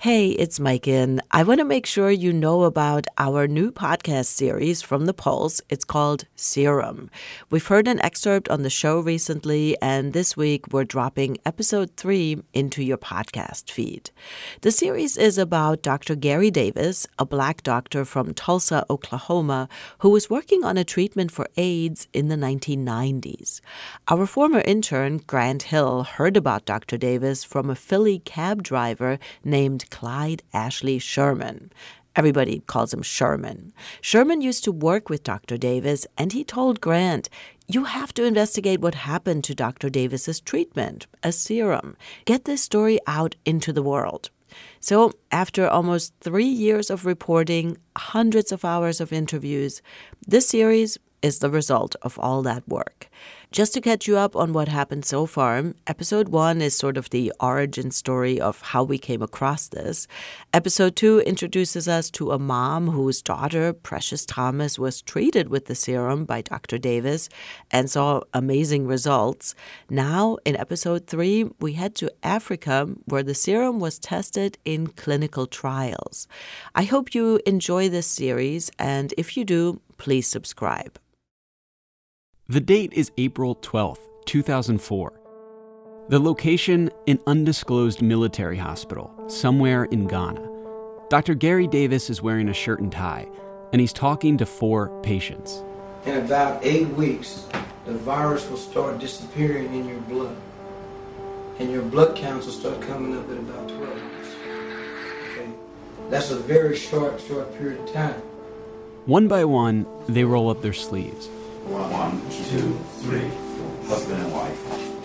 Hey, it's Maiken. I want to make sure you know about our new podcast series from The Pulse. It's called Serum. We've heard an excerpt on the show recently, and this week we're dropping episode 3 into your podcast feed. The series is about Dr. Gary Davis, a Black doctor from Tulsa, Oklahoma, who was working on a treatment for AIDS in the 1990s. Our former intern, Grant Hill, heard about Dr. Davis from a Philly cab driver named Clyde Ashley Sherman. Everybody calls him Sherman. Sherman used to work with Dr. Davis, and he told Grant, "You have to investigate what happened to Dr. Davis's treatment, a serum. Get this story out into the world." So after almost 3 years of reporting, hundreds of hours of interviews, this series is the result of all that work. Just to catch you up on what happened so far, episode 1 is sort of the origin story of how we came across this. Episode 2 introduces us to a mom whose daughter, Precious Thomas, was treated with the serum by Dr. Davis and saw amazing results. Now, in episode 3, we head to Africa, where the serum was tested in clinical trials. I hope you enjoy this series, and if you do, please subscribe. The date is April 12th, 2004. The location, an undisclosed military hospital somewhere in Ghana. Dr. Gary Davis is wearing a shirt and tie, and he's talking to 4 patients. In about 8 weeks, the virus will start disappearing in your blood, and your blood counts will start coming up at about 12 hours. Okay? That's a very short period of time. One by one, they roll up their sleeves. 1, 2, 3, husband and wife.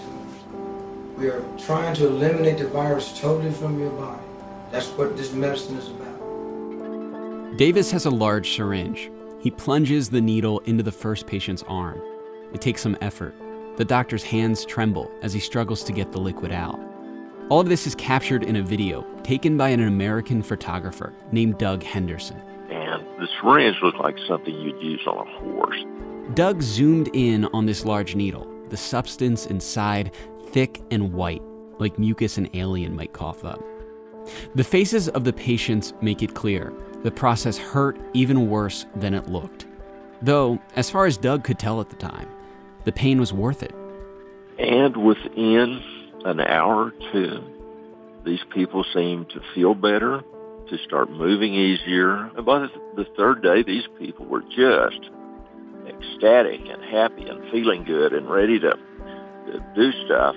We are trying to eliminate the virus totally from your body. That's what this medicine is about. Davis has a large syringe. He plunges the needle into the first patient's arm. It takes some effort. The doctor's hands tremble as he struggles to get the liquid out. All of this is captured in a video taken by an American photographer named Doug Henderson. And the syringe looked like something you'd use on a horse. Doug zoomed in on this large needle, the substance inside thick and white, like mucus an alien might cough up. The faces of the patients make it clear the process hurt even worse than it looked. Though, as far as Doug could tell at the time, the pain was worth it. And within an hour or two, these people seemed to feel better, to start moving easier. And by the third day, these people were just ecstatic and happy and feeling good and ready to do stuff.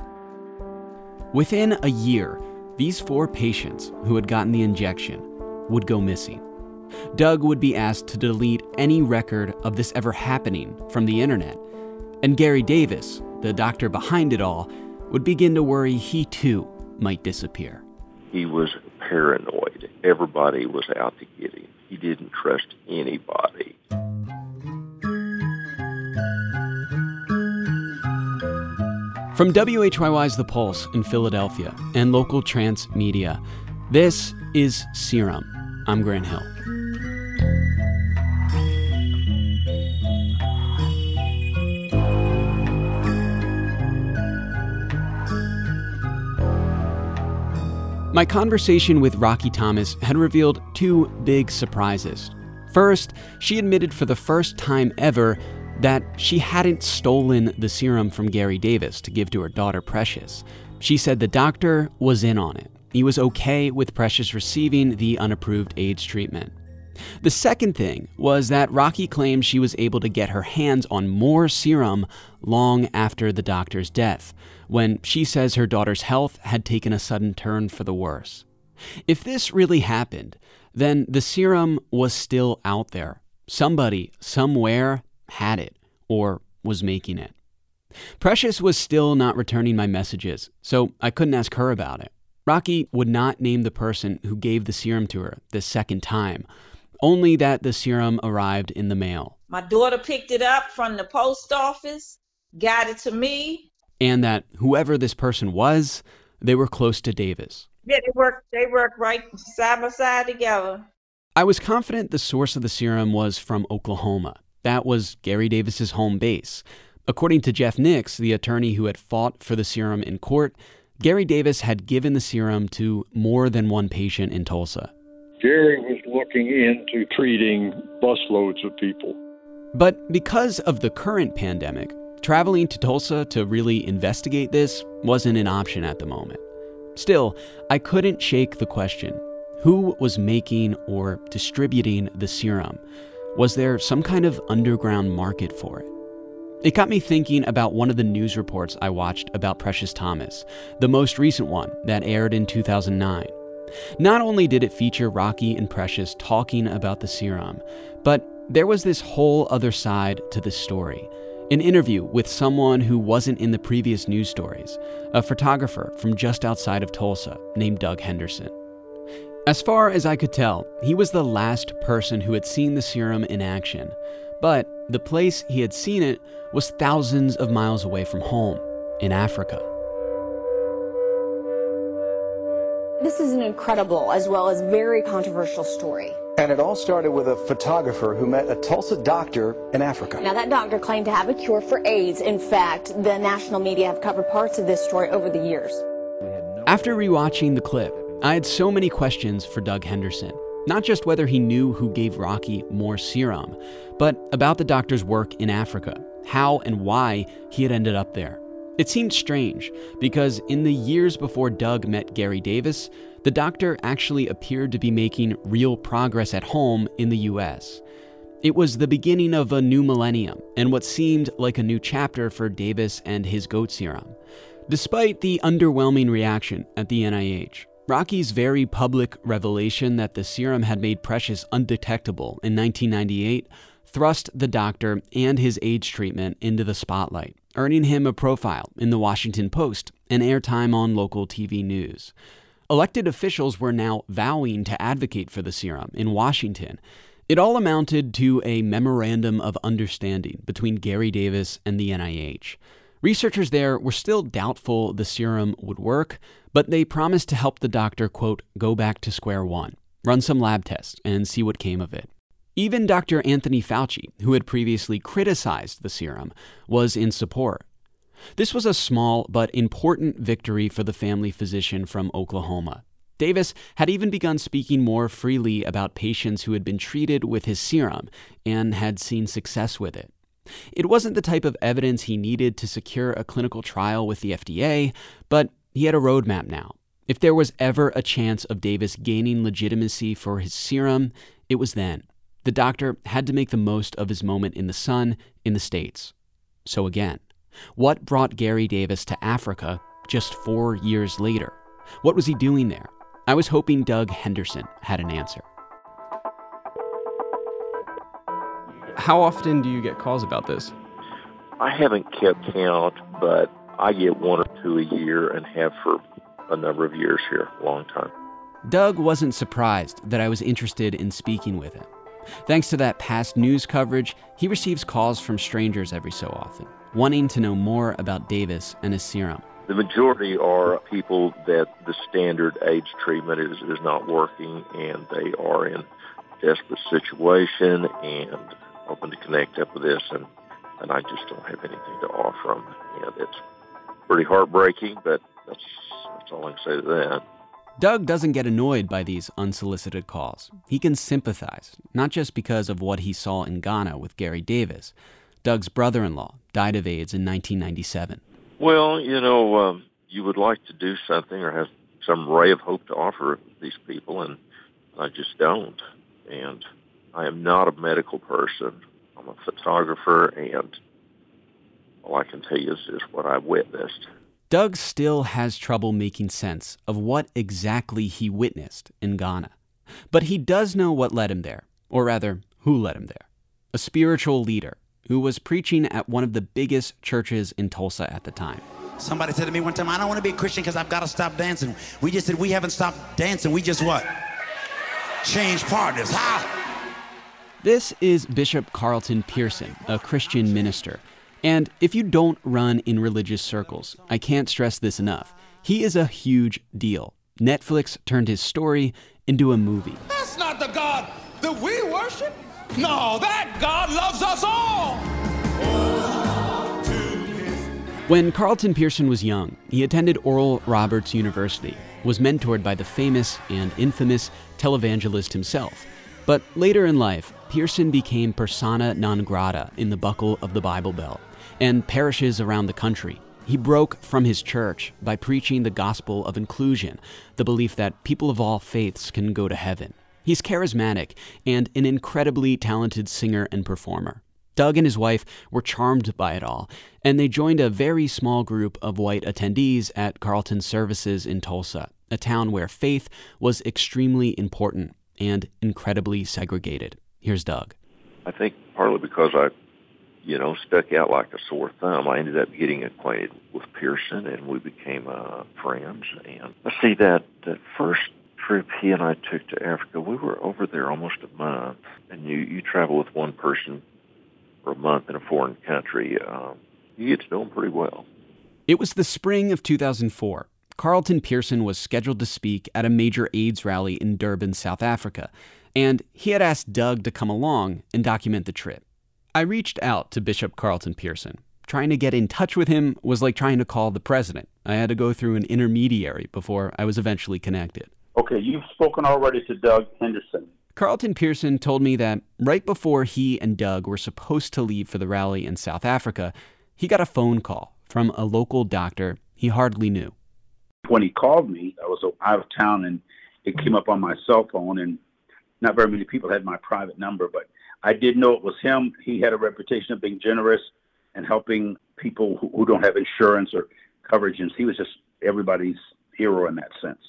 Within a year, these 4 patients who had gotten the injection would go missing. Doug would be asked to delete any record of this ever happening from the internet. And Gary Davis, the doctor behind it all, would begin to worry he too might disappear. He was paranoid. Everybody was out to get him. He didn't trust anybody. From WHYY's The Pulse in Philadelphia and local trans media, this is Serum. I'm Grant Hill. My conversation with Rocky Thomas had revealed 2 big surprises. First, she admitted for the first time ever that she hadn't stolen the serum from Gary Davis to give to her daughter Precious. She said the doctor was in on it. He was okay with Precious receiving the unapproved AIDS treatment. The second thing was that Rocky claimed she was able to get her hands on more serum long after the doctor's death, when she says her daughter's health had taken a sudden turn for the worse. If this really happened, then the serum was still out there. Somebody, somewhere, had it, or was making it. Precious was still not returning my messages, so I couldn't ask her about it. Rocky would not name the person who gave the serum to her the second time, only that the serum arrived in the mail. My daughter picked it up from the post office, got it to me. And that whoever this person was, they were close to Davis. Yeah, they work right side by side together. I was confident the source of the serum was from Oklahoma. That was Gary Davis's home base. According to Jeff Nix, the attorney who had fought for the serum in court, Gary Davis had given the serum to more than one patient in Tulsa. Gary was looking into treating busloads of people. But because of the current pandemic, traveling to Tulsa to really investigate this wasn't an option at the moment. Still, I couldn't shake the question. Who was making or distributing the serum? Was there some kind of underground market for it? It got me thinking about one of the news reports I watched about Precious Thomas, the most recent one that aired in 2009. Not only did it feature Rocky and Precious talking about the serum, but there was this whole other side to this story. An interview with someone who wasn't in the previous news stories, a photographer from just outside of Tulsa named Doug Henderson. As far as I could tell, he was the last person who had seen the serum in action, but the place he had seen it was thousands of miles away from home, in Africa. This is an incredible as well as very controversial story. And it all started with a photographer who met a Tulsa doctor in Africa. Now, that doctor claimed to have a cure for AIDS. In fact, the national media have covered parts of this story over the years. After rewatching the clip, I had so many questions for Doug Henderson. Not just whether he knew who gave Rocky more serum, but about the doctor's work in Africa, how and why he had ended up there. It seemed strange, because in the years before Doug met Gary Davis, the doctor actually appeared to be making real progress at home in the US. It was the beginning of a new millennium, and what seemed like a new chapter for Davis and his goat serum. Despite the underwhelming reaction at the NIH, Rocky's very public revelation that the serum had made Precious undetectable in 1998 thrust the doctor and his AIDS treatment into the spotlight, earning him a profile in the Washington Post and airtime on local TV news. Elected officials were now vowing to advocate for the serum in Washington. It all amounted to a memorandum of understanding between Gary Davis and the NIH. Researchers there were still doubtful the serum would work, but they promised to help the doctor, quote, go back to square one, run some lab tests, and see what came of it. Even Dr. Anthony Fauci, who had previously criticized the serum, was in support. This was a small but important victory for the family physician from Oklahoma. Davis had even begun speaking more freely about patients who had been treated with his serum and had seen success with it. It wasn't the type of evidence he needed to secure a clinical trial with the FDA, but he had a roadmap now. If there was ever a chance of Davis gaining legitimacy for his serum, it was then. The doctor had to make the most of his moment in the sun in the States. So again, what brought Gary Davis to Africa just 4 years later? What was he doing there? I was hoping Doug Henderson had an answer. How often do you get calls about this? I haven't kept count, but I get one or two a year and have for a number of years here, a long time. Doug wasn't surprised that I was interested in speaking with him. Thanks to that past news coverage, he receives calls from strangers every so often, wanting to know more about Davis and his serum. The majority are people that the standard AIDS treatment is not working, and they are in desperate situation and hoping to connect up with this, and I just don't have anything to offer them. And it's pretty heartbreaking, but that's all I can say to that. Doug doesn't get annoyed by these unsolicited calls. He can sympathize, not just because of what he saw in Ghana with Gary Davis. Doug's brother-in-law died of AIDS in 1997. Well, you would like to do something or have some ray of hope to offer these people, and I just don't. And I am not a medical person. I'm a photographer, and all I can tell you is what I witnessed. Doug still has trouble making sense of what exactly he witnessed in Ghana. But he does know what led him there, or rather, who led him there. A spiritual leader who was preaching at one of the biggest churches in Tulsa at the time. Somebody said to me one time, I don't want to be a Christian because I've got to stop dancing. We just said, we haven't stopped dancing. We just what? Change partners. How? This is Bishop Carlton Pearson, a Christian minister. And if you don't run in religious circles, I can't stress this enough. He is a huge deal. Netflix turned his story into a movie. That's not the God that we worship. No, that God loves us all. When Carlton Pearson was young, he attended Oral Roberts University, was mentored by the famous and infamous televangelist himself. But later in life, Pearson became persona non grata in the buckle of the Bible Belt and parishes around the country. He broke from his church by preaching the gospel of inclusion, the belief that people of all faiths can go to heaven. He's charismatic and an incredibly talented singer and performer. Doug and his wife were charmed by it all, and they joined a very small group of white attendees at Carlton's services in Tulsa, a town where faith was extremely important and incredibly segregated. Here's Doug. I think partly because I stuck out like a sore thumb, I ended up getting acquainted with Pearson, and we became friends. And let's see, that first trip he and I took to Africa, we were over there almost a month, and you travel with one person for a month in a foreign country, you get to know them pretty well. It was the spring of 2004. Carlton Pearson was scheduled to speak at a major AIDS rally in Durban, South Africa, and he had asked Doug to come along and document the trip. I reached out to Bishop Carlton Pearson. Trying to get in touch with him was like trying to call the president. I had to go through an intermediary before I was eventually connected. Okay, you've spoken already to Doug Henderson. Carlton Pearson told me that right before he and Doug were supposed to leave for the rally in South Africa, he got a phone call from a local doctor he hardly knew. When he called me, I was out of town, and it came up on my cell phone, and not very many people had my private number, but I did know it was him. He had a reputation of being generous and helping people who don't have insurance or coverage, and he was just everybody's hero in that sense.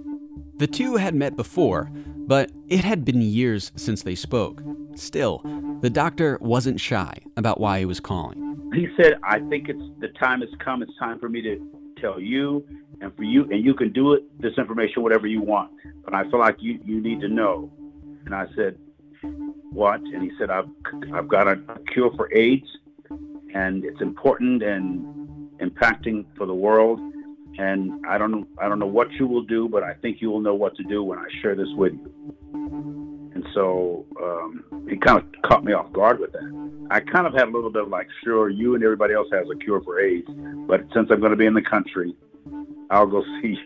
The two had met before, but it had been years since they spoke. Still, the doctor wasn't shy about why he was calling. He said, I think the time has come. It's time for me to tell you and for you, and you can do it, this information, whatever you want. But I feel like you need to know. And I said, what? And he said, I've got a cure for AIDS, and it's important and impacting for the world. And I don't know what you will do, but I think you will know what to do when I share this with you. And so he kind of caught me off guard with that. I kind of had a little bit of like, sure, you and everybody else has a cure for AIDS, but since I'm going to be in the country, I'll go see.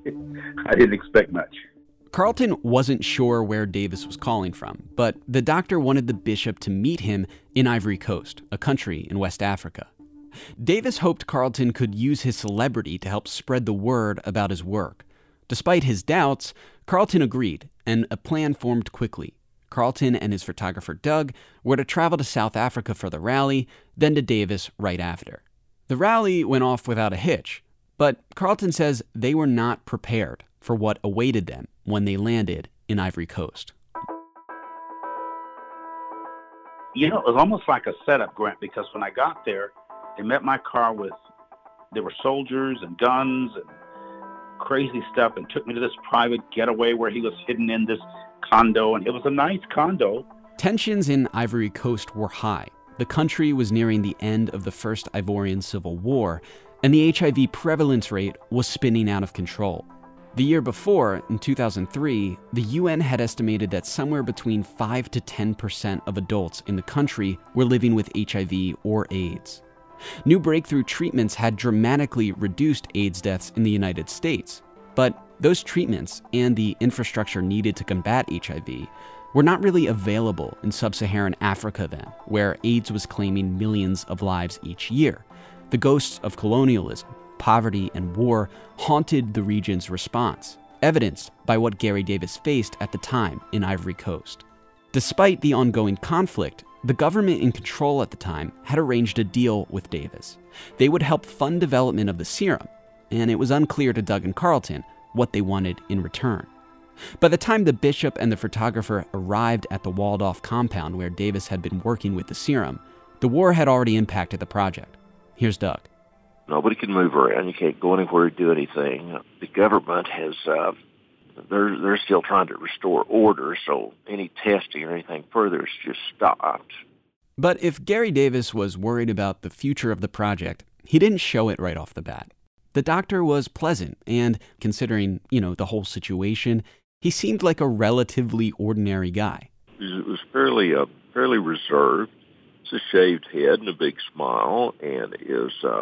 I didn't expect much. Carlton wasn't sure where Davis was calling from, but the doctor wanted the bishop to meet him in Ivory Coast, a country in West Africa. Davis hoped Carlton could use his celebrity to help spread the word about his work. Despite his doubts, Carlton agreed, and a plan formed quickly. Carlton and his photographer Doug were to travel to South Africa for the rally, then to Davis right after. The rally went off without a hitch, but Carlton says they were not prepared for what awaited them when they landed in Ivory Coast. It was almost like a setup, Grant, because when I got there, they met my car there were soldiers and guns and crazy stuff, and took me to this private getaway where he was hidden in this condo, and it was a nice condo. Tensions in Ivory Coast were high. The country was nearing the end of the First Ivorian Civil War, and the HIV prevalence rate was spinning out of control. The year before, in 2003, the UN had estimated that somewhere between 5 to 10% of adults in the country were living with HIV or AIDS. New breakthrough treatments had dramatically reduced AIDS deaths in the United States, but those treatments and the infrastructure needed to combat HIV were not really available in sub-Saharan Africa then, where AIDS was claiming millions of lives each year. The ghosts of colonialism, poverty, and war haunted the region's response, evidenced by what Gary Davis faced at the time in Ivory Coast. Despite the ongoing conflict, the government in control at the time had arranged a deal with Davis. They would help fund development of the serum, and it was unclear to Doug and Carlton what they wanted in return. By the time the bishop and the photographer arrived at the walled-off compound where Davis had been working with the serum, the war had already impacted the project. Here's Doug. Nobody can move around. You can't go anywhere or do anything. The government has, they're still trying to restore order, so any testing or anything further is just stopped. But if Gary Davis was worried about the future of the project, he didn't show it right off the bat. The doctor was pleasant, and considering, the whole situation, he seemed like a relatively ordinary guy. It was fairly reserved. It's a shaved head and a big smile, and is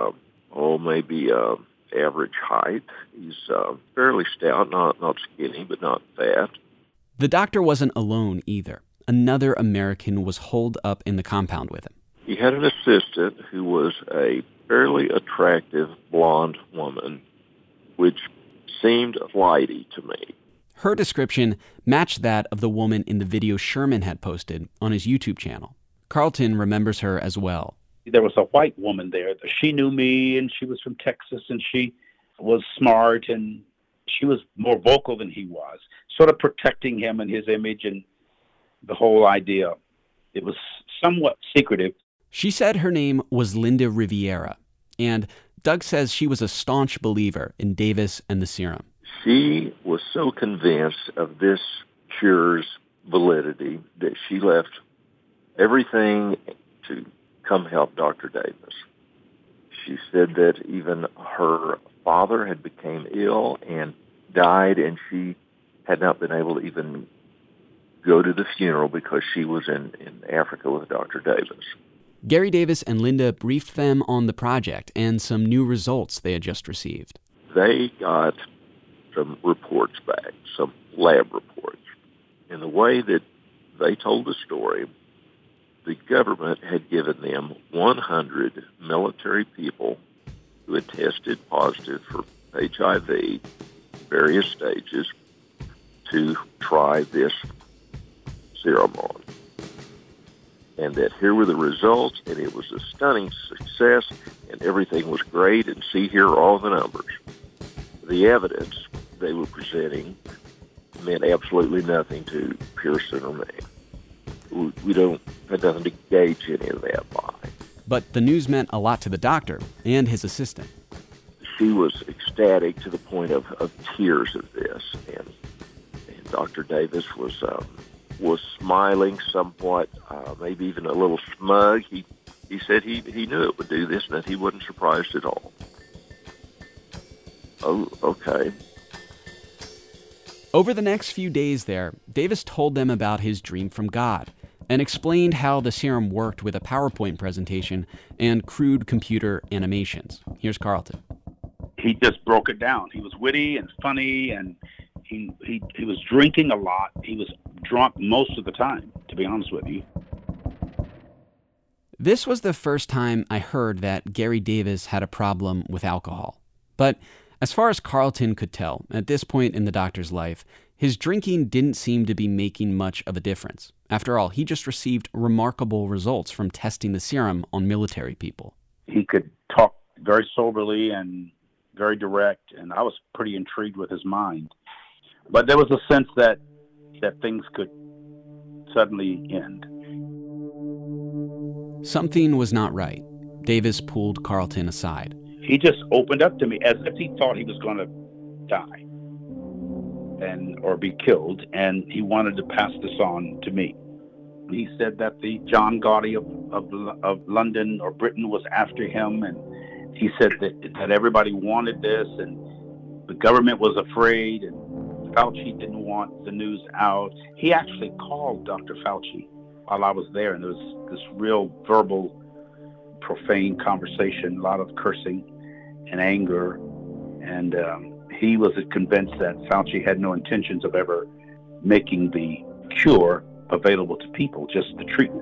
maybe average height. He's fairly stout, not skinny, but not fat. The doctor wasn't alone either. Another American was holed up in the compound with him. He had an assistant who was a fairly attractive blonde woman, which seemed flighty to me. Her description matched that of the woman in the video Sherman had posted on his YouTube channel. Carlton remembers her as well. There was a white woman there. She knew me, and she was from Texas, and she was smart, and she was more vocal than he was, sort of protecting him and his image and the whole idea. It was somewhat secretive. She said her name was Linda Riviera, and Doug says she was a staunch believer in Davis and the serum. She was so convinced of this cure's validity that she left everything to come help Dr. Davis. She said that even her father had become ill and died, and she had not been able to even go to the funeral because she was in Africa with Dr. Davis. Gary Davis and Linda briefed them on the project and some new results they had just received. They got some reports back, some lab reports. In the way that they told the story, the government had given them 100 military people who had tested positive for HIV, various stages, to try this serum on. And that here were the results, and it was a stunning success, and everything was great, and see here are all the numbers. The evidence they were presenting meant absolutely nothing to Pearson or me. We don't have nothing to gauge any of that by. But the news meant a lot to the doctor and his assistant. She was ecstatic to the point of tears at this, and Dr. Davis was smiling somewhat, maybe even a little smug. He said he knew it would do this and that he wasn't surprised at all. Oh, okay. Over the next few days there, Davis told them about his dream from God and explained how the serum worked with a PowerPoint presentation and crude computer animations. Here's Carlton. He just broke it down. He was witty and funny, and he was drinking a lot. He was drunk most of the time, to be honest with you. This was the first time I heard that Gary Davis had a problem with alcohol. But as far as Carlton could tell, at this point in the doctor's life, his drinking didn't seem to be making much of a difference. After all, he just received remarkable results from testing the serum on military people. He could talk very soberly and very direct, and I was pretty intrigued with his mind. But there was a sense that things could suddenly end. Something was not right. Davis pulled Carlton aside. He just opened up to me as if he thought he was going to die or be killed, and he wanted to pass this on to me. He said that the John Gotti of London or Britain was after him, and he said that everybody wanted this, and the government was afraid, and Fauci didn't want the news out. He actually called Dr. Fauci while I was there, and there was this real verbal, profane conversation, a lot of cursing and anger, and he was convinced that Fauci had no intentions of ever making the cure available to people, just the treatment.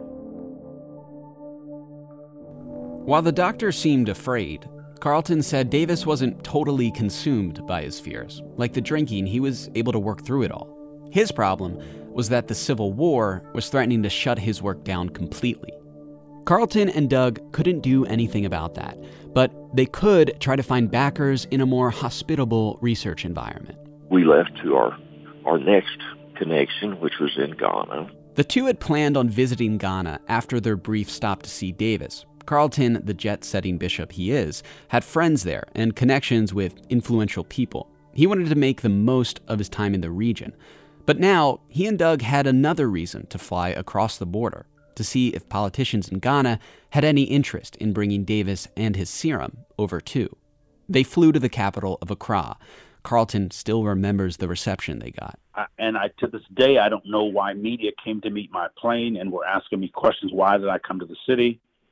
While the doctor seemed afraid, Carlton said Davis wasn't totally consumed by his fears. Like the drinking, he was able to work through it all. His problem was that the Civil War was threatening to shut his work down completely. Carlton and Doug couldn't do anything about that, but they could try to find backers in a more hospitable research environment. We left to our next connection, which was in Ghana. The two had planned on visiting Ghana after their brief stop to see Davis. Carlton, the jet-setting bishop he is, had friends there and connections with influential people. He wanted to make the most of his time in the region. But now, he and Doug had another reason to fly across the border, to see if politicians in Ghana had any interest in bringing Davis and his serum over too. They flew to the capital of Accra. Carlton still remembers the reception they got. To this day, I don't know why media came to meet my plane and were asking me questions. Why did I come to the city?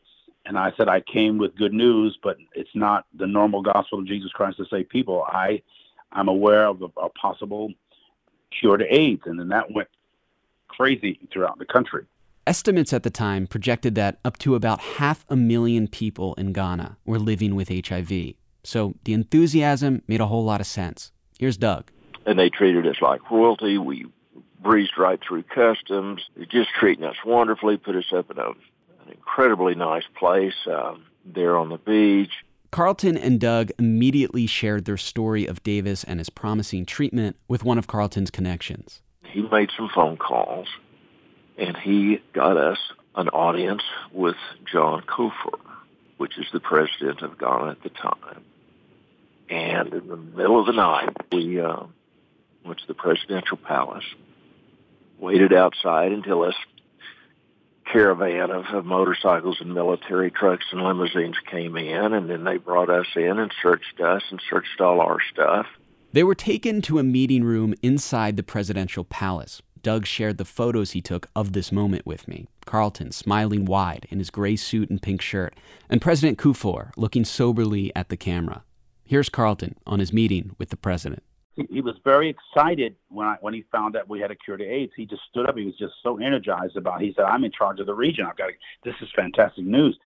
And I said, I came with good news, but it's not the normal gospel of Jesus Christ to save people. I'm aware of a possible cure to AIDS. And then that went crazy throughout the country. Estimates at the time projected that up to about 500,000 people in Ghana were living with HIV. So the enthusiasm made a whole lot of sense. Here's Doug. And they treated us like royalty. We breezed right through customs. They're just treating us wonderfully, put us up in an incredibly nice place there on the beach. Carlton and Doug immediately shared their story of Davis and his promising treatment with one of Carlton's connections. He made some phone calls, and he got us an audience with John Kufuor, which is the president of Ghana at the time. And in the middle of the night, we went to the presidential palace, waited outside until this caravan of motorcycles and military trucks and limousines came in, and then they brought us in and searched us and searched all our stuff. They were taken to a meeting room inside the presidential palace. Doug shared the photos he took of this moment with me. Carlton smiling wide in his gray suit and pink shirt, and President Kufuor looking soberly at the camera. Here's Carlton on his meeting with the president. He was very excited when he found that we had a cure to AIDS. He just stood up. He was just so energized about it. He said, I'm in charge of the region. This is fantastic news.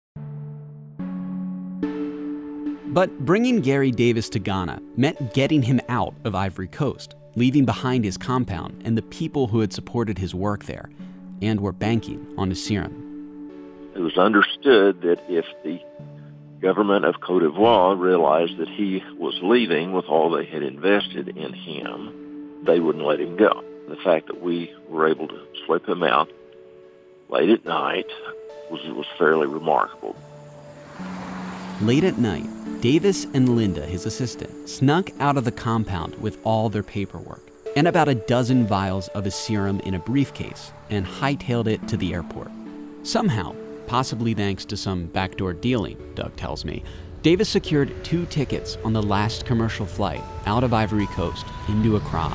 But bringing Gary Davis to Ghana meant getting him out of Ivory Coast, leaving behind his compound and the people who had supported his work there and were banking on his serum. It was understood that if the government of Cote d'Ivoire realized that he was leaving with all they had invested in him, they wouldn't let him go. The fact that we were able to slip him out late at night was fairly remarkable. Late at night, Davis and Linda, his assistant, snuck out of the compound with all their paperwork and about a dozen vials of his serum in a briefcase and hightailed it to the airport. Somehow, possibly thanks to some backdoor dealing, Doug tells me, Davis secured 2 tickets on the last commercial flight out of Ivory Coast into Accra.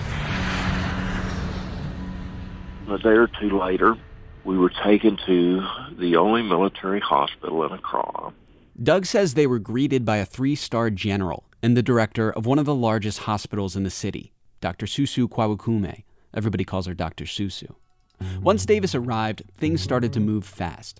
A day or two later, we were taken to the only military hospital in Accra. Doug says they were greeted by a 3-star general and the director of one of the largest hospitals in the city, Dr. Susu Kwakume. Everybody calls her Dr. Susu. Once Davis arrived, things started to move fast.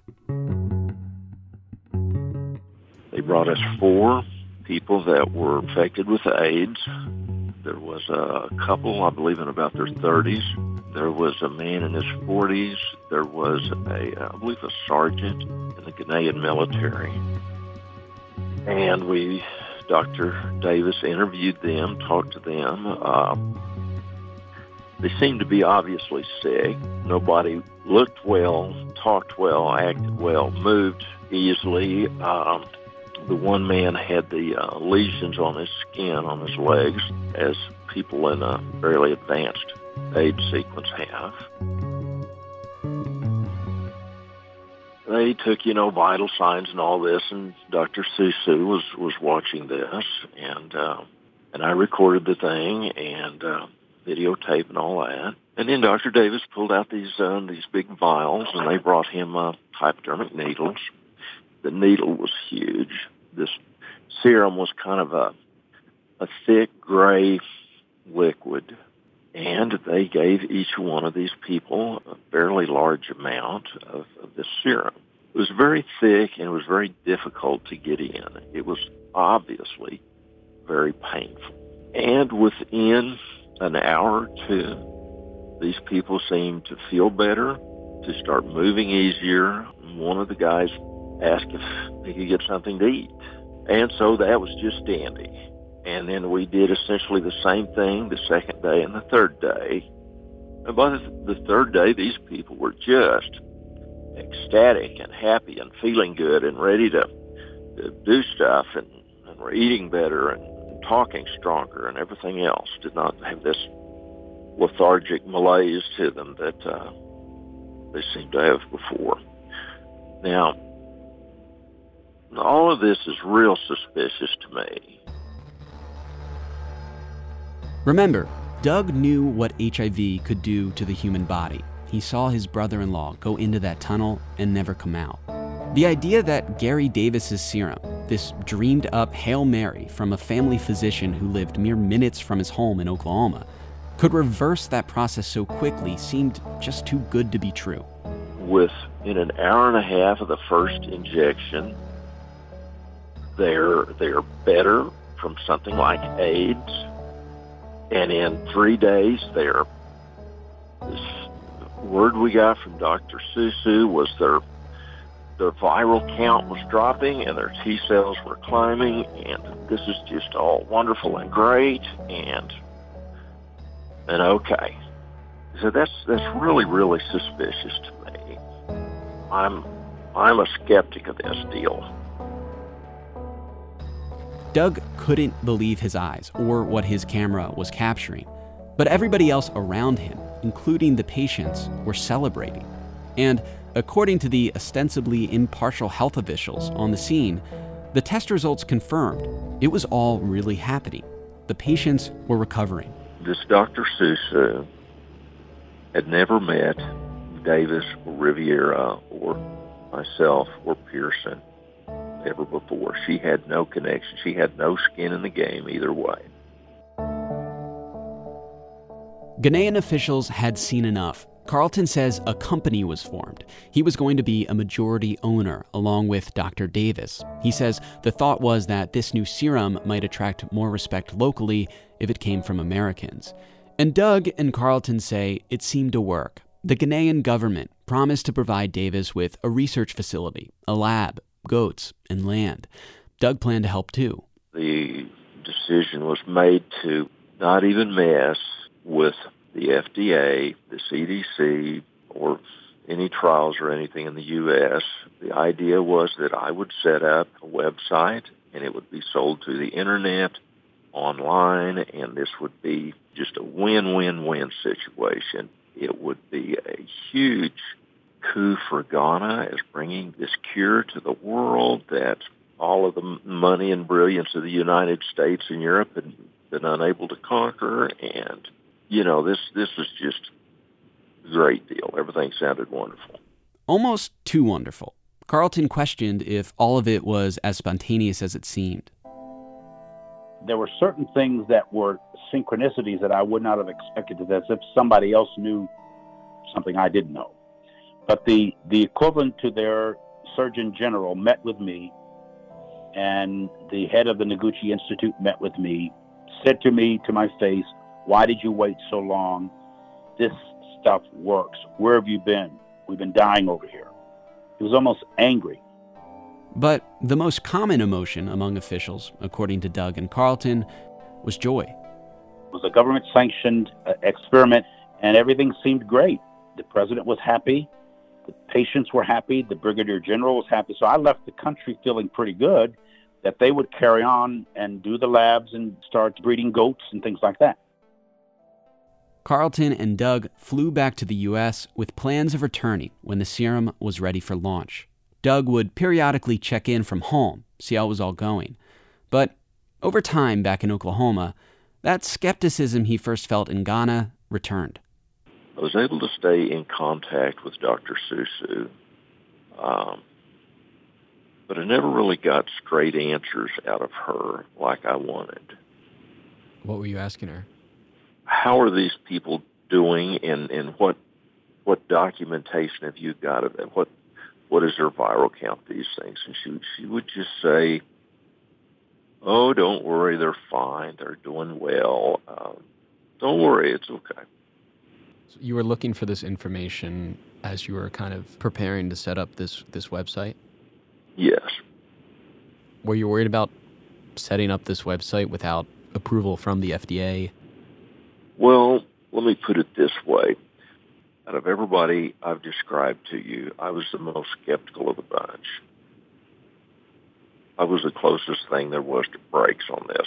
They brought us 4 people that were infected with AIDS. There was a couple, I believe, in about their 30s. There was a man in his 40s. There was I believe, a sergeant in the Ghanaian military. And Dr. Davis interviewed them, talked to them. They seemed to be obviously sick. Nobody looked well, talked well, acted well, moved easily. The one man had the lesions on his skin, on his legs, as people in a fairly advanced age sequence have. They took, vital signs and all this, and Dr. Susu was watching this, and I recorded the thing and videotape and all that. And then Dr. Davis pulled out these big vials, and they brought him hypodermic needles. The needle was huge. This serum was kind of a thick gray liquid, and they gave each one of these people a fairly large amount of this serum. It was very thick, and it was very difficult to get in. It was obviously very painful. And within an hour or 2, these people seemed to feel better, to start moving easier. One of the guys asked if he could get something to eat. And so that was just dandy. And then we did essentially the same thing the second day and the third day. And by the third day, these people were just ecstatic and happy and feeling good and ready to do stuff, and were eating better and talking stronger and everything else. Did not have this lethargic malaise to them that they seemed to have before. Now, all of this is real suspicious to me. Remember, Doug knew what HIV could do to the human body. He saw his brother-in-law go into that tunnel and never come out. The idea that Gary Davis's serum, this dreamed-up Hail Mary from a family physician who lived mere minutes from his home in Oklahoma, could reverse that process so quickly seemed just too good to be true. Within an hour and a half of the first injection, they're better from something like AIDS, and in 3 days, this word we got from Dr. Susu was their viral count was dropping and their T cells were climbing, and this is just all wonderful and great and okay. So that's really, really suspicious to me. I'm a skeptic of this deal. Doug couldn't believe his eyes or what his camera was capturing, but everybody else around him, including the patients, were celebrating. And according to the ostensibly impartial health officials on the scene, the test results confirmed it was all really happening. The patients were recovering. This Dr. Susu had never met Davis or Riviera or myself or Pearson ever before. She had no connection. She had no skin in the game either way. Ghanaian officials had seen enough. Carlton says a company was formed. He was going to be a majority owner along with Dr. Davis. He says the thought was that this new serum might attract more respect locally if it came from Americans. And Doug and Carlton say it seemed to work. The Ghanaian government promised to provide Davis with a research facility, a lab, goats, and land. Doug planned to help too. The decision was made to not even mess with the FDA, the CDC, or any trials or anything in the U.S. The idea was that I would set up a website and it would be sold through the internet, online, and this would be just a win-win-win situation. It would be a huge coup for Ghana as bringing this cure to the world that all of the money and brilliance of the United States and Europe had been unable to conquer. And, this was just a great deal. Everything sounded wonderful. Almost too wonderful. Carlton questioned if all of it was as spontaneous as it seemed. There were certain things that were synchronicities that I would not have expected, as if somebody else knew something I didn't know. But the equivalent to their Surgeon General met with me, and the head of the Noguchi Institute met with me, said to me to my face, "Why did you wait so long? This stuff works. Where have you been? We've been dying over here." He was almost angry. But the most common emotion among officials, according to Doug and Carlton, was joy. It was a government-sanctioned experiment, and everything seemed great. The president was happy. The patients were happy. The brigadier general was happy. So I left the country feeling pretty good that they would carry on and do the labs and start breeding goats and things like that. Carlton and Doug flew back to the U.S. with plans of returning when the serum was ready for launch. Doug would periodically check in from home, see how it was all going. But over time back in Oklahoma, that skepticism he first felt in Ghana returned. I was able to stay in contact with Dr. Susu, but I never really got straight answers out of her like I wanted. What were you asking her? How are these people doing, and what documentation have you got of it? What is their viral count, these things? And she would just say, "Oh, don't worry, they're fine, they're doing well. Don't worry, it's okay." So you were looking for this information as you were kind of preparing to set up this website? Yes. Were you worried about setting up this website without approval from the FDA? Well, let me put it this way. Out of everybody I've described to you, I was the most skeptical of the bunch. I was the closest thing there was to brakes on this.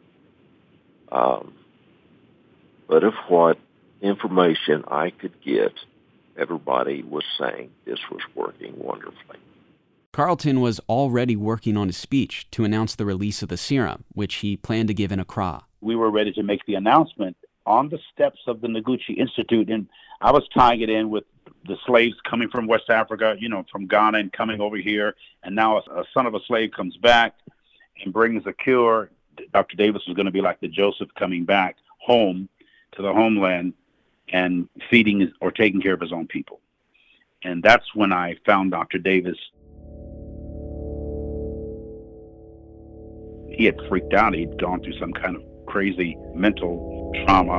But of what information I could get, everybody was saying this was working wonderfully. Carlton was already working on a speech to announce the release of the serum, which he planned to give in Accra. We were ready to make the announcement on the steps of the Noguchi Institute, and I was tying it in with the slaves coming from West Africa, from Ghana and coming over here. And now a son of a slave comes back and brings a cure. Dr. Davis was going to be like the Joseph coming back home to the homeland and feeding or taking care of his own people. And that's when I found Dr. Davis. He had freaked out. He'd gone through some kind of crazy mental trauma.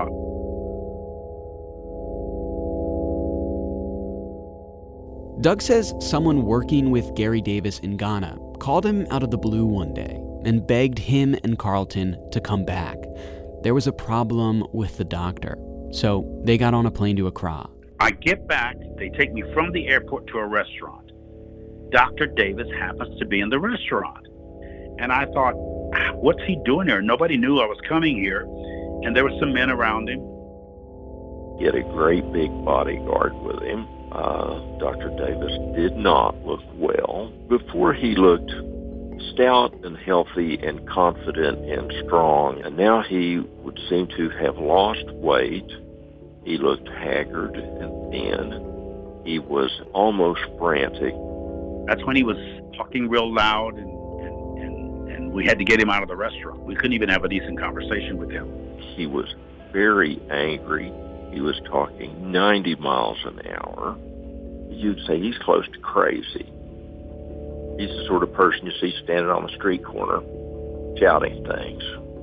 Doug says someone working with Gary Davis in Ghana called him out of the blue one day and begged him and Carlton to come back. There was a problem with the doctor, so they got on a plane to Accra. I get back, they take me from the airport to a restaurant. Dr. Davis happens to be in the restaurant. And I thought, what's he doing here? Nobody knew I was coming here. And there were some men around him. He had a great big bodyguard with him. Dr. Davis did not look well. Before he looked stout and healthy and confident and strong, and now he would seem to have lost weight. He looked haggard and thin. He was almost frantic. That's when he was talking real loud, and we had to get him out of the restaurant. We couldn't even have a decent conversation with him. He was very angry. He was talking 90 miles an hour. You'd say he's close to crazy. He's the sort of person you see standing on the street corner shouting things.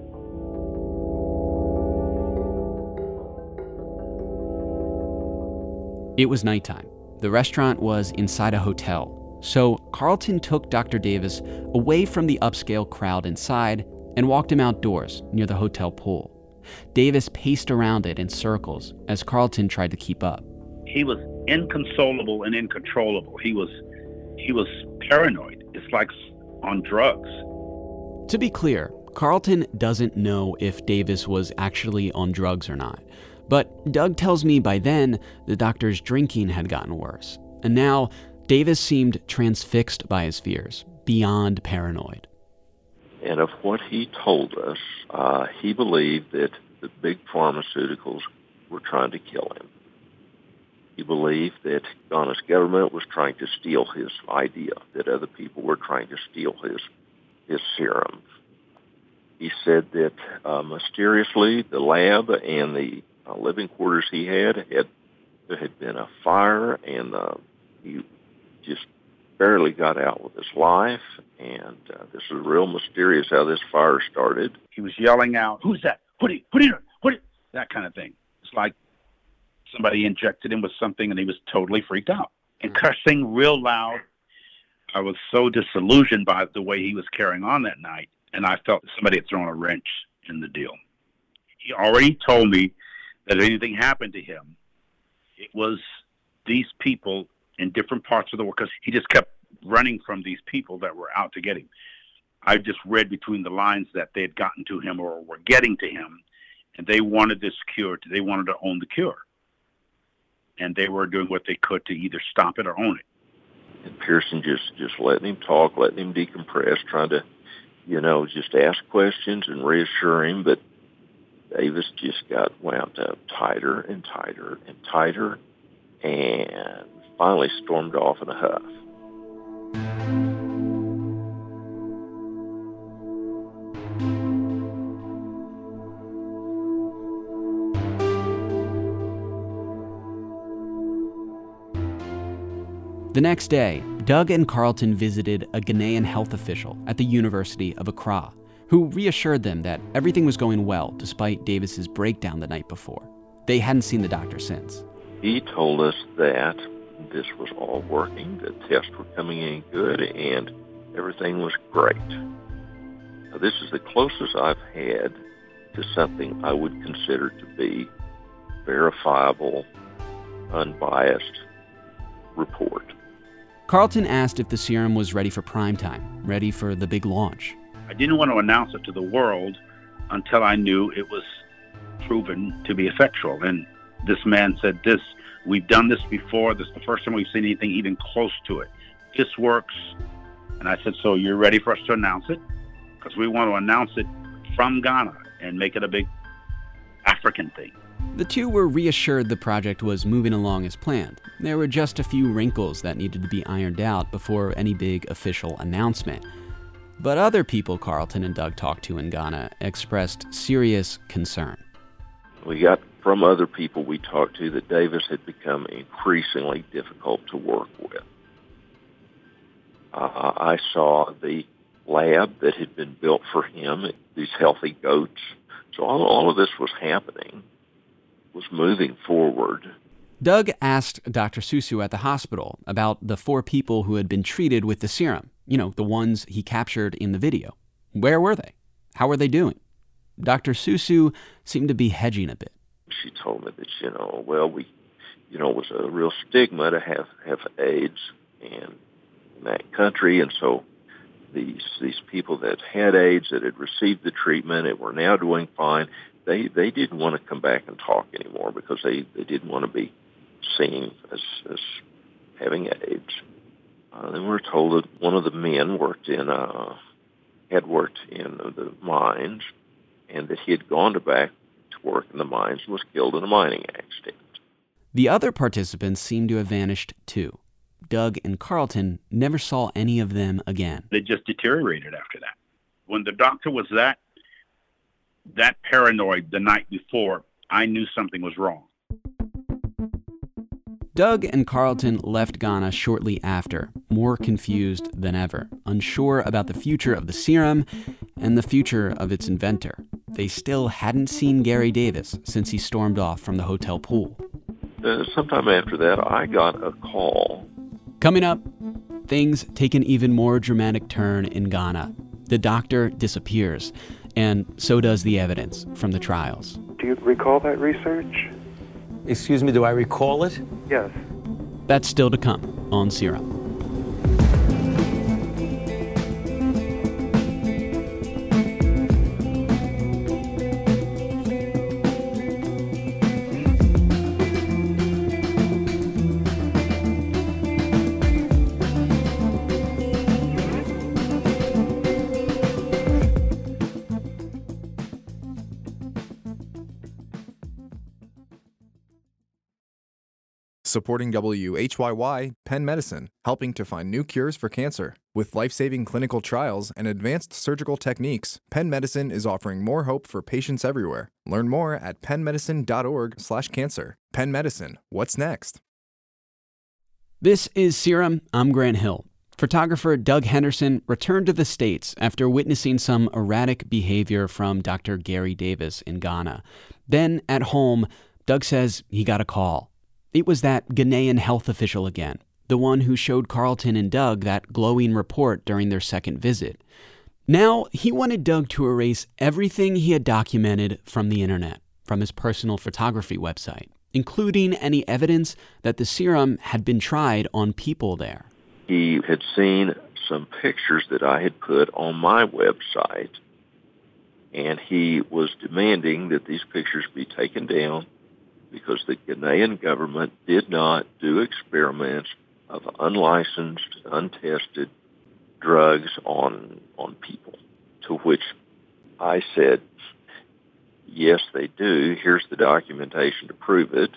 It was nighttime. The restaurant was inside a hotel, so Carlton took Dr. Davis away from the upscale crowd inside and walked him outdoors near the hotel pool. Davis paced around it in circles as Carlton tried to keep up. He was inconsolable and uncontrollable. He was paranoid. It's like on drugs. To be clear, Carlton doesn't know if Davis was actually on drugs or not. But Doug tells me by then the doctor's drinking had gotten worse. And now Davis seemed transfixed by his fears, beyond paranoid. And of what he told us, he believed that the big pharmaceuticals were trying to kill him. He believed that Ghana's government was trying to steal his idea, that other people were trying to steal his serum. He said that mysteriously the lab and the living quarters he had, there had been a fire, and he just barely got out with his life. And this is real mysterious how this fire started. He was yelling out, "Who's that? What are you doing? That kind of thing. It's like somebody injected him with something, and he was totally freaked out and cursing real loud. I was so disillusioned by the way he was carrying on that night, and I felt somebody had thrown a wrench in the deal. He already told me that if anything happened to him, it was these people in different parts of the world, because he just kept running from these people that were out to get him. I just read between the lines that they had gotten to him or were getting to him, and they wanted this cure. They wanted to own the cure. And they were doing what they could to either stop it or own it. And Pearson just letting him talk, letting him decompress, trying to, just ask questions and reassure him. But Davis just got wound up tighter and tighter and tighter, and finally stormed off in a huff. The next day, Doug and Carlton visited a Ghanaian health official at the University of Accra, who reassured them that everything was going well despite Davis's breakdown the night before. They hadn't seen the doctor since. He told us that this was all working, the tests were coming in good, and everything was great. Now, this is the closest I've had to something I would consider to be verifiable, unbiased report. Carlton asked if the serum was ready for prime time, ready for the big launch. I didn't want to announce it to the world until I knew it was proven to be effectual. And this man said, we've done this before. This is the first time we've seen anything even close to it. This works. And I said, so you're ready for us to announce it? Because we want to announce it from Ghana and make it a big African thing. The two were reassured the project was moving along as planned. There were just a few wrinkles that needed to be ironed out before any big official announcement. But other people Carlton and Doug talked to in Ghana expressed serious concern. We got from other people we talked to that Davis had become increasingly difficult to work with. I saw the lab that had been built for him, these healthy goats. So all of this was happening, was moving forward. Doug asked Dr. Susu at the hospital about the 4 people who had been treated with the serum, the ones he captured in the video. Where were they? How were they doing? Dr. Susu seemed to be hedging a bit. She told me that, it was a real stigma to have AIDS in that country, and so these people that had AIDS, that had received the treatment and were now doing fine, they didn't want to come back and talk anymore because they didn't want to be seen as having AIDS. Then we were told that one of the men had worked in the mines, and that he had gone back to work in the mines and was killed in a mining accident. The other participants seemed to have vanished too. Doug and Carlton never saw any of them again. They just deteriorated after that. When the doctor was that paranoid the night before, I knew something was wrong. Doug and Carlton left Ghana shortly after, more confused than ever, unsure about the future of the serum and the future of its inventor. They still hadn't seen Gary Davis since he stormed off from the hotel pool. Sometime after that, I got a call. Coming up, things take an even more dramatic turn in Ghana. The doctor disappears, and so does the evidence from the trials. Do you recall that research? Excuse me, do I recall it? Yes. That's still to come on Serum. Supporting WHYY, Penn Medicine, helping to find new cures for cancer. With life-saving clinical trials and advanced surgical techniques, Penn Medicine is offering more hope for patients everywhere. Learn more at pennmedicine.org/cancer. Penn Medicine, what's next? This is Serum. I'm Grant Hill. Photographer Doug Henderson returned to the States after witnessing some erratic behavior from Dr. Gary Davis in Ghana. Then, at home, Doug says he got a call. It was that Ghanaian health official again, the one who showed Carlton and Doug that glowing report during their second visit. Now, he wanted Doug to erase everything he had documented from the internet, from his personal photography website, including any evidence that the serum had been tried on people there. He had seen some pictures that I had put on my website, and he was demanding that these pictures be taken down because the Ghanaian government did not do experiments of unlicensed, untested drugs on people. To which I said, yes, they do. Here's the documentation to prove it.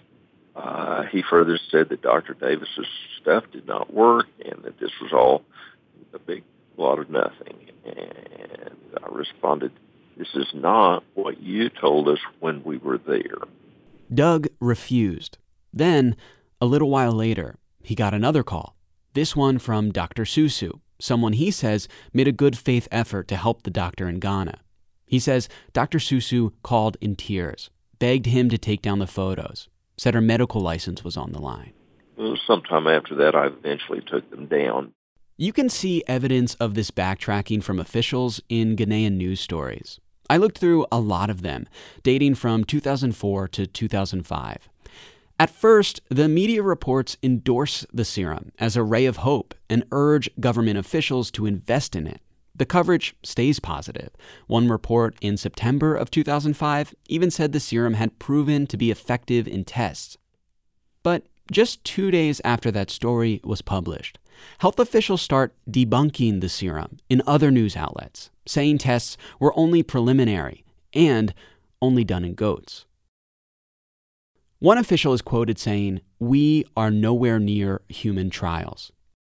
He further said that Dr. Davis's stuff did not work and that this was all a big lot of nothing. And I responded, this is not what you told us when we were there. Doug refused. Then, a little while later, he got another call. This one from Dr. Susu, someone he says made a good faith effort to help the doctor in Ghana. He says Dr. Susu called in tears, begged him to take down the photos, said her medical license was on the line. Sometime after that, I eventually took them down. You can see evidence of this backtracking from officials in Ghanaian news stories. I looked through a lot of them, dating from 2004 to 2005. At first, the media reports endorse the serum as a ray of hope and urge government officials to invest in it. The coverage stays positive. One report in September of 2005 even said the serum had proven to be effective in tests. But just 2 days after that story was published, health officials start debunking the serum in other news outlets, saying tests were only preliminary and only done in goats. One official is quoted saying, "We are nowhere near human trials."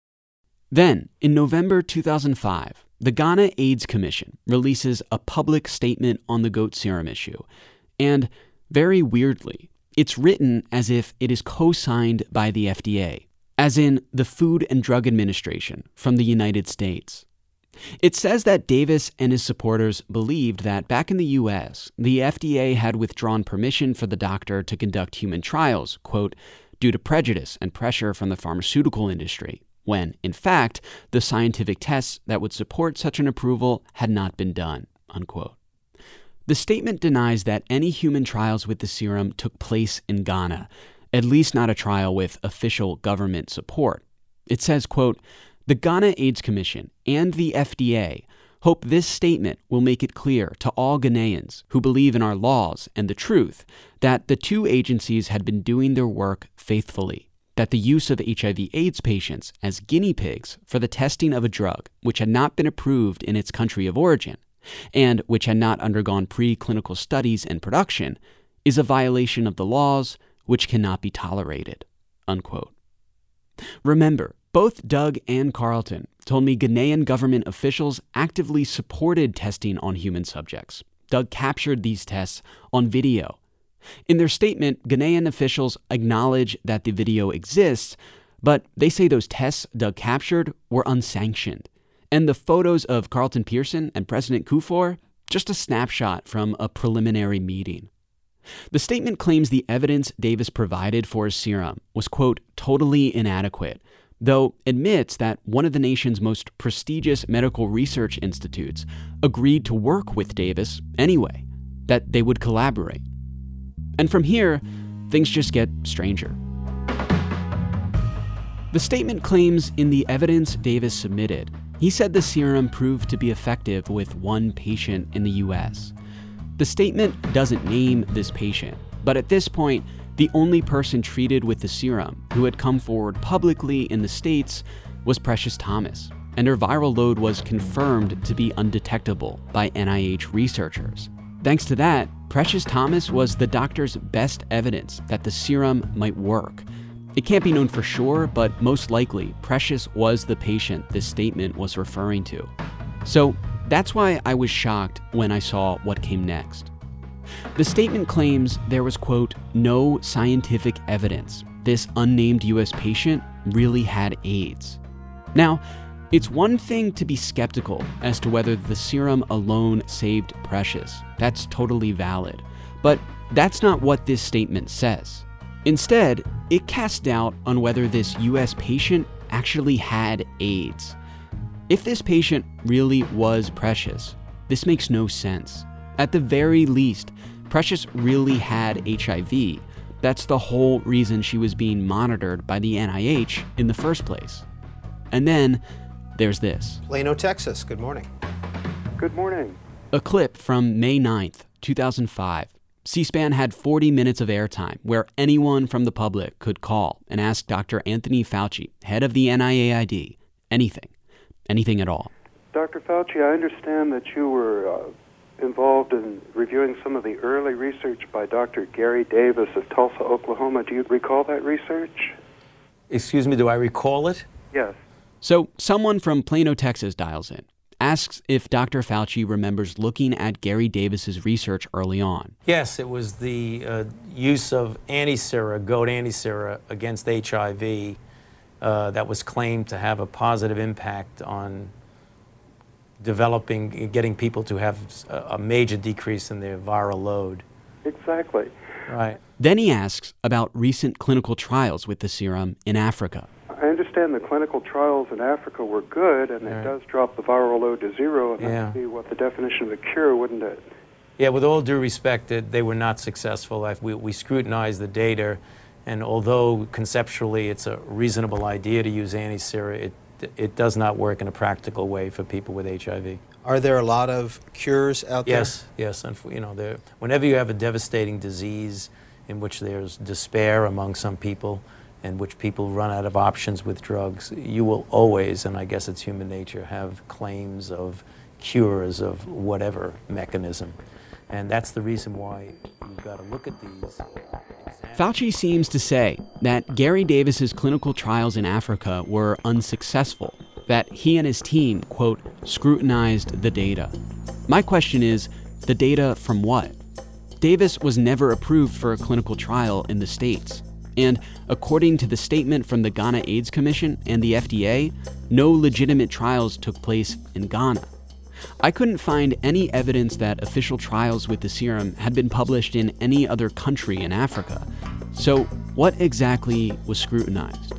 Then, in November 2005, the Ghana AIDS Commission releases a public statement on the goat serum issue. And very weirdly, it's written as if it is co-signed by the FDA, as in the Food and Drug Administration from the United States. It says that Davis and his supporters believed that back in the U.S., the FDA had withdrawn permission for the doctor to conduct human trials, quote, due to prejudice and pressure from the pharmaceutical industry, when, in fact, the scientific tests that would support such an approval had not been done, unquote. The statement denies that any human trials with the serum took place in Ghana, at least not a trial with official government support. It says, quote, "The Ghana AIDS Commission and the FDA hope this statement will make it clear to all Ghanaians who believe in our laws and the truth that the two agencies had been doing their work faithfully, that the use of HIV/AIDS patients as guinea pigs for the testing of a drug which had not been approved in its country of origin and which had not undergone preclinical studies and production is a violation of the laws which cannot be tolerated," unquote. Remember, both Doug and Carlton told me Ghanaian government officials actively supported testing on human subjects. Doug captured these tests on video. In their statement, Ghanaian officials acknowledge that the video exists, but they say those tests Doug captured were unsanctioned. And the photos of Carlton Pearson and President Kufuor, just a snapshot from a preliminary meeting. The statement claims the evidence Davis provided for his serum was, quote, totally inadequate, though admits that one of the nation's most prestigious medical research institutes agreed to work with Davis anyway, that they would collaborate. And from here, things just get stranger. The statement claims in the evidence Davis submitted, he said the serum proved to be effective with one patient in the U.S. The statement doesn't name this patient, but at this point, the only person treated with the serum who had come forward publicly in the States was Precious Thomas, and her viral load was confirmed to be undetectable by NIH researchers. Thanks to that, Precious Thomas was the doctor's best evidence that the serum might work. It can't be known for sure, but most likely, Precious was the patient this statement was referring to. So that's why I was shocked when I saw what came next. The statement claims there was, quote, no scientific evidence this unnamed U.S. patient really had AIDS. Now, it's one thing to be skeptical as to whether the serum alone saved Precious. That's totally valid. But that's not what this statement says. Instead, it casts doubt on whether this U.S. patient actually had AIDS. If this patient really was Precious, this makes no sense. At the very least, Precious really had HIV. That's the whole reason she was being monitored by the NIH in the first place. And then there's this. Plano, Texas. Good morning. Good morning. A clip from May 9th, 2005. C-SPAN had 40 minutes of airtime where anyone from the public could call and ask Dr. Anthony Fauci, head of the NIAID, anything at all. Dr. Fauci, I understand that you were involved in reviewing some of the early research by Dr. Gary Davis of Tulsa, Oklahoma. Do you recall that research? Excuse me, do I recall it? Yes. So someone from Plano, Texas dials in, asks if Dr. Fauci remembers looking at Gary Davis's research early on. Yes, it was the use of antisera, goat antisera, against HIV that was claimed to have a positive impact on getting people to have a major decrease in their viral load. Exactly. Right. Then he asks about recent clinical trials with the serum in Africa. I understand the clinical trials in Africa were good, and it does drop the viral load to zero, and that would be what the definition of a cure, wouldn't it? Yeah, with all due respect, they were not successful. We scrutinized the data, and although conceptually it's a reasonable idea to use antisera, it does not work in a practical way for people with HIV. Are there a lot of cures out there? Yes. And whenever you have a devastating disease in which there's despair among some people, in which people run out of options with drugs, you will always, and I guess it's human nature, have claims of cures of whatever mechanism. And that's the reason why you've got to look at these. Fauci seems to say that Gary Davis's clinical trials in Africa were unsuccessful, that he and his team, quote, scrutinized the data. My question is, the data from what? Davis was never approved for a clinical trial in the States. And according to the statement from the Ghana AIDS Commission and the FDA, no legitimate trials took place in Ghana. I couldn't find any evidence that official trials with the serum had been published in any other country in Africa. So what exactly was scrutinized?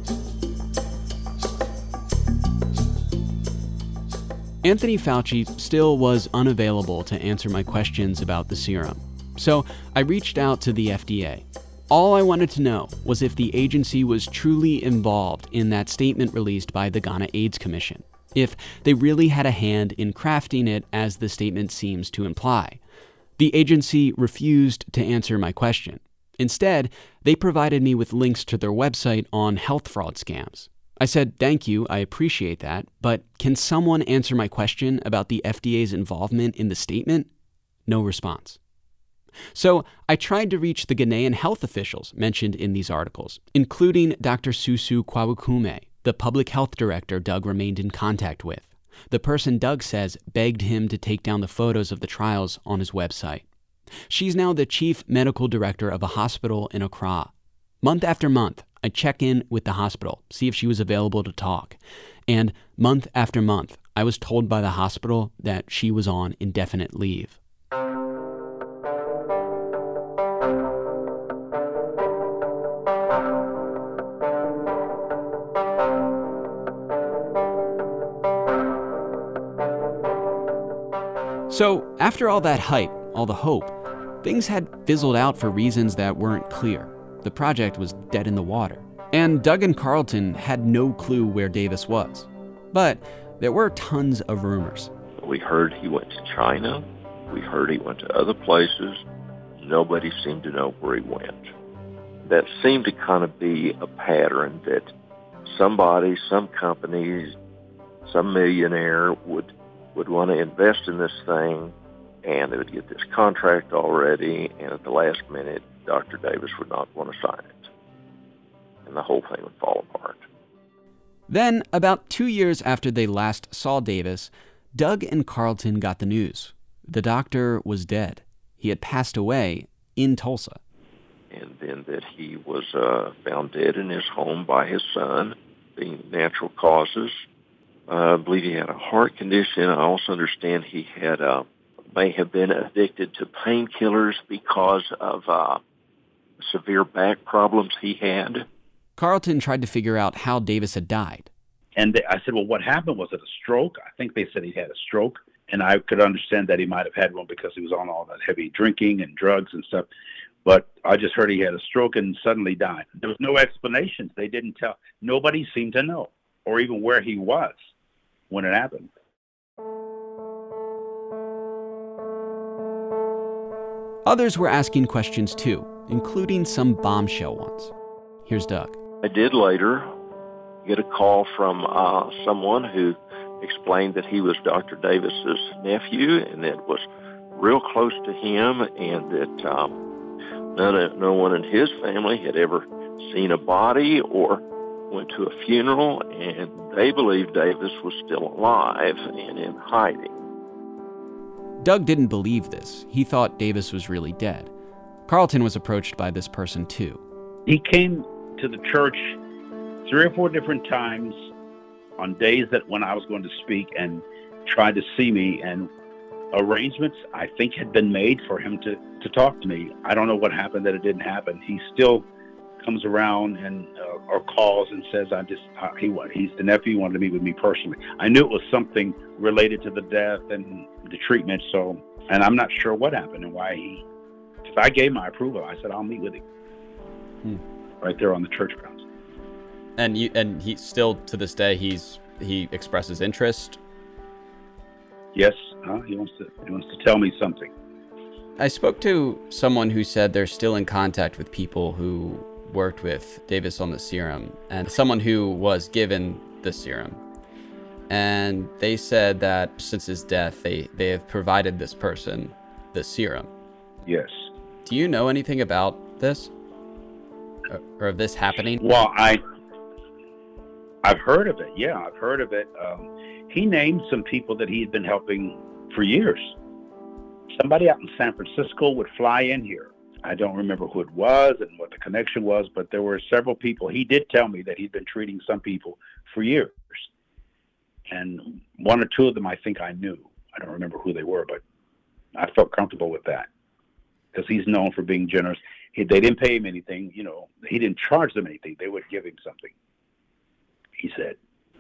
Anthony Fauci still was unavailable to answer my questions about the serum. So I reached out to the FDA. All I wanted to know was if the agency was truly involved in that statement released by the Ghana AIDS Commission, if they really had a hand in crafting it as the statement seems to imply. The agency refused to answer my question. Instead, they provided me with links to their website on health fraud scams. I said, thank you, I appreciate that, but can someone answer my question about the FDA's involvement in the statement? No response. So I tried to reach the Ghanaian health officials mentioned in these articles, including Dr. Susu Kwakume, the public health director Doug remained in contact with. The person Doug says begged him to take down the photos of the trials on his website. She's now the chief medical director of a hospital in Accra. Month after month, I check in with the hospital, see if she was available to talk. And month after month, I was told by the hospital that she was on indefinite leave. So, after all that hype, all the hope, things had fizzled out for reasons that weren't clear. The project was dead in the water. And Doug and Carlton had no clue where Davis was. But there were tons of rumors. We heard he went to China. We heard he went to other places. Nobody seemed to know where he went. That seemed to kind of be a pattern that somebody, some company, some millionaire would want to invest in this thing, and they would get this contract already, and at the last minute, Dr. Davis would not want to sign it. And the whole thing would fall apart. Then, about 2 years after they last saw Davis, Doug and Carlton got the news. The doctor was dead. He had passed away in Tulsa. And then that he was found dead in his home by his son, being natural causes. I believe he had a heart condition. I also understand he had may have been addicted to painkillers because of severe back problems he had. Carlton tried to figure out how Davis had died. And I said, well, what happened? Was it a stroke? I think they said he had a stroke. And I could understand that he might have had one because he was on all that heavy drinking and drugs and stuff. But I just heard he had a stroke and suddenly died. There was no explanations. They didn't tell. Nobody seemed to know, or even where he was when it happened. Others were asking questions too, including some bombshell ones. Here's Doug. I did later get a call from someone who explained that he was Dr. Davis's nephew and that was real close to him, and that no one in his family had ever seen a body or went to a funeral, and they believed Davis was still alive and in hiding. Doug didn't believe this. He thought Davis was really dead. Carlton was approached by this person too. He came to the church 3 or 4 different times on days that when I was going to speak, and tried to see me, and arrangements I think had been made for him to talk to me. I don't know what happened that it didn't happen. He still comes around and or calls and says, he's the nephew, he wanted to meet with me personally. I knew it was something related to the death and the treatment, and I'm not sure what happened and why if I gave my approval, I said, I'll meet with him. Right there on the church grounds. And he still, to this day, he expresses interest? Yes, he wants to tell me something. I spoke to someone who said they're still in contact with people who worked with Davis on the serum, and someone who was given the serum. And they said that since his death, they have provided this person the serum. Yes. Do you know anything about this? Or of this happening? Well, I've heard of it. Yeah, I've heard of it. He named some people that he had been helping for years. Somebody out in San Francisco would fly in here. I don't remember who it was and what the connection was, but there were several people. He did tell me that he'd been treating some people for years. And one or two of them I think I knew. I don't remember who they were, but I felt comfortable with that because he's known for being generous. They didn't pay him anything. You know, he didn't charge them anything. They would give him something, he said.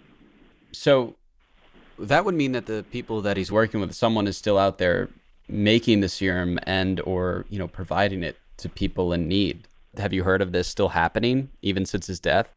So that would mean that the people that he's working with, someone is still out there making the serum and or, you know, providing it to people in need. Have you heard of this still happening even since his death?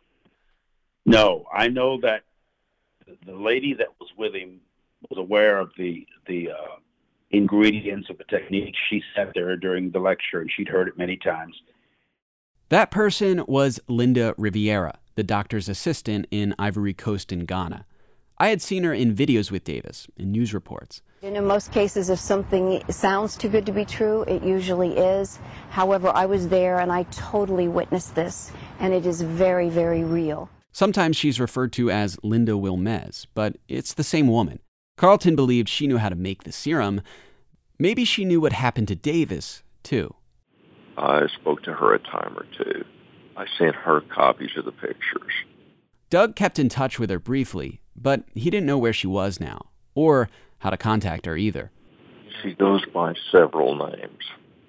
No, I know that the lady that was with him was aware of the ingredients of the technique. She sat there during the lecture and she'd heard it many times. That person was Linda Riviera, the doctor's assistant in Ivory Coast in Ghana. I had seen her in videos with Davis, in news reports. And in most cases, if something sounds too good to be true, it usually is. However, I was there and I totally witnessed this, and it is very, very real. Sometimes she's referred to as Linda Wilmez, but it's the same woman. Carlton believed she knew how to make the serum. Maybe she knew what happened to Davis, too. I spoke to her a time or two. I sent her copies of the pictures. Doug kept in touch with her briefly, but he didn't know where she was now, or how to contact her either. She goes by several names.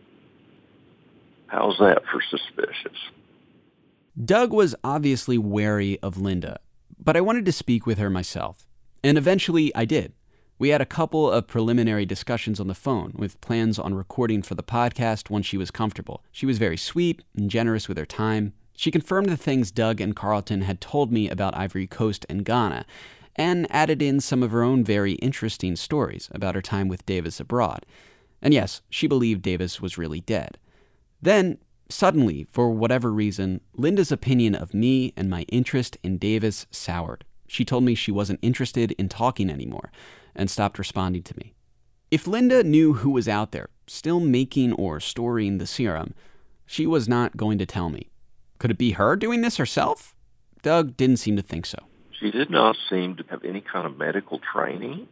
How's that for suspicious? Doug was obviously wary of Linda, but I wanted to speak with her myself. And eventually I did. We had a couple of preliminary discussions on the phone with plans on recording for the podcast once she was comfortable. She was very sweet and generous with her time. She confirmed the things Doug and Carlton had told me about Ivory Coast and Ghana, and added in some of her own very interesting stories about her time with Davis abroad. And yes, she believed Davis was really dead. Then, suddenly, for whatever reason, Linda's opinion of me and my interest in Davis soured. She told me she wasn't interested in talking anymore, and stopped responding to me. If Linda knew who was out there, still making or storing the serum, she was not going to tell me. Could it be her doing this herself? Doug didn't seem to think so. She did not seem to have any kind of medical training.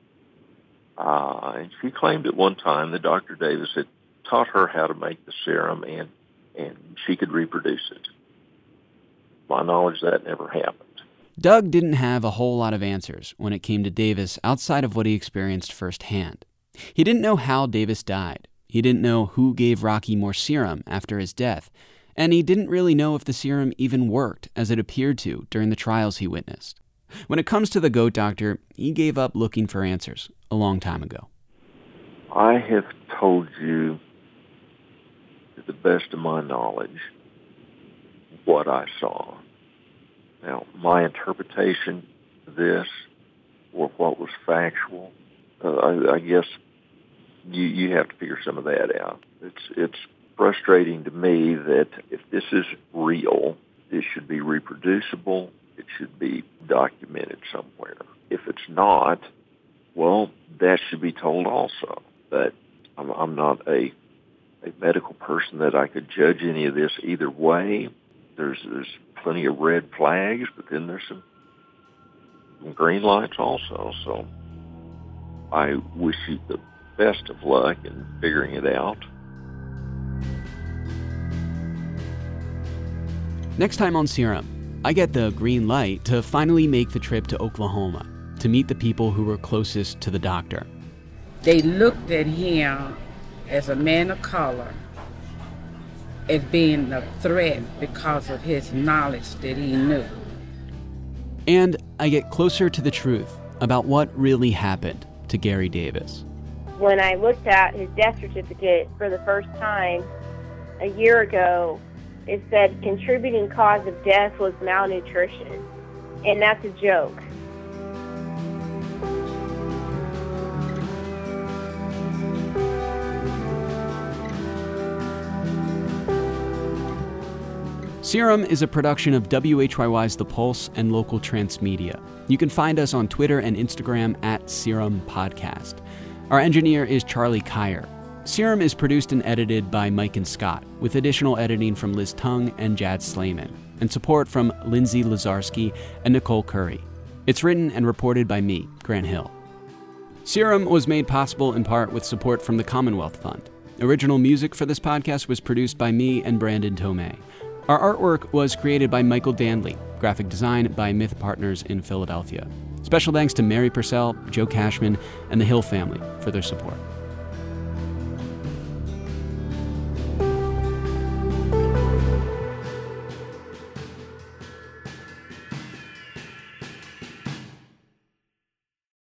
And she claimed at one time that Dr. Davis had taught her how to make the serum and she could reproduce it. To my knowledge, that never happened. Doug didn't have a whole lot of answers when it came to Davis outside of what he experienced firsthand. He didn't know how Davis died. He didn't know who gave Rocky more serum after his death. And he didn't really know if the serum even worked as it appeared to during the trials he witnessed. When it comes to the goat doctor, he gave up looking for answers a long time ago. I have told you, to the best of my knowledge, what I saw. Now, my interpretation of this, or what was factual, I guess you have to figure some of that out. It's frustrating to me that if this is real, this should be reproducible. It should be documented somewhere. If it's not, well, that should be told also. But I'm not a medical person that I could judge any of this either way. There's plenty of red flags, but then there's some green lights also. So I wish you the best of luck in figuring it out. Next time on Serum, I get the green light to finally make the trip to Oklahoma to meet the people who were closest to the doctor. They looked at him as a man of color as being a threat because of his knowledge that he knew. And I get closer to the truth about what really happened to Gary Davis. When I looked at his death certificate for the first time a year ago, it said contributing cause of death was malnutrition. And that's a joke. Serum is a production of WHYY's The Pulse and local transmedia. You can find us on Twitter and Instagram at Serum Podcast. Our engineer is Charlie Kyer. Serum is produced and edited by Mike and Scott, with additional editing from Liz Tung and Jad Slayman, and support from Lindsay Lazarski and Nicole Curry. It's written and reported by me, Grant Hill. Serum was made possible in part with support from the Commonwealth Fund. Original music for this podcast was produced by me and Brandon Tomei. Our artwork was created by Michael Danley, graphic design by Myth Partners in Philadelphia. Special thanks to Mary Purcell, Joe Cashman, and the Hill family for their support.